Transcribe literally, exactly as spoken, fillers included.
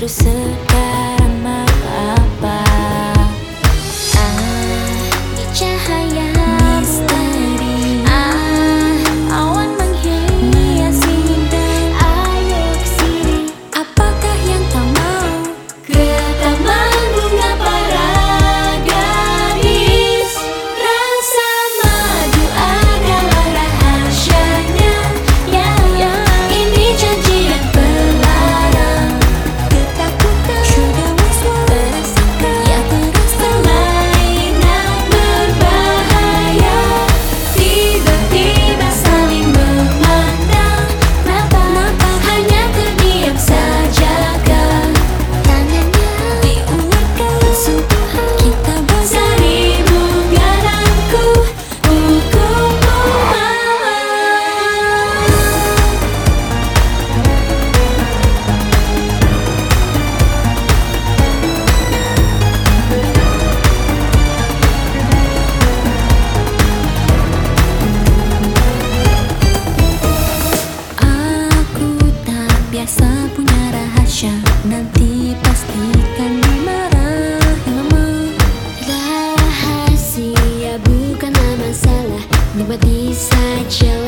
sekarang mau apa? Ah, di cahaya misteri, ah, awan menghiasi dan ayo kesini. Apakah yang kau mau? Ke taman bunga para gadis. Rasa madu adalah rahasianya, ya, ya. Ini janji yang terlarang. Ketakutan sudah was-was, ya terasa permainan berbahaya. Tiba-tiba saling memandang mata, hanya terdiam sajakah tangannya diulurkan subuhan. Kita bersari bunga rangku hukum malam. Aku tak biasa punya rahasia, nanti pastikan dimarahi mama. Rahasia bukanlah masalah, nikmati saja.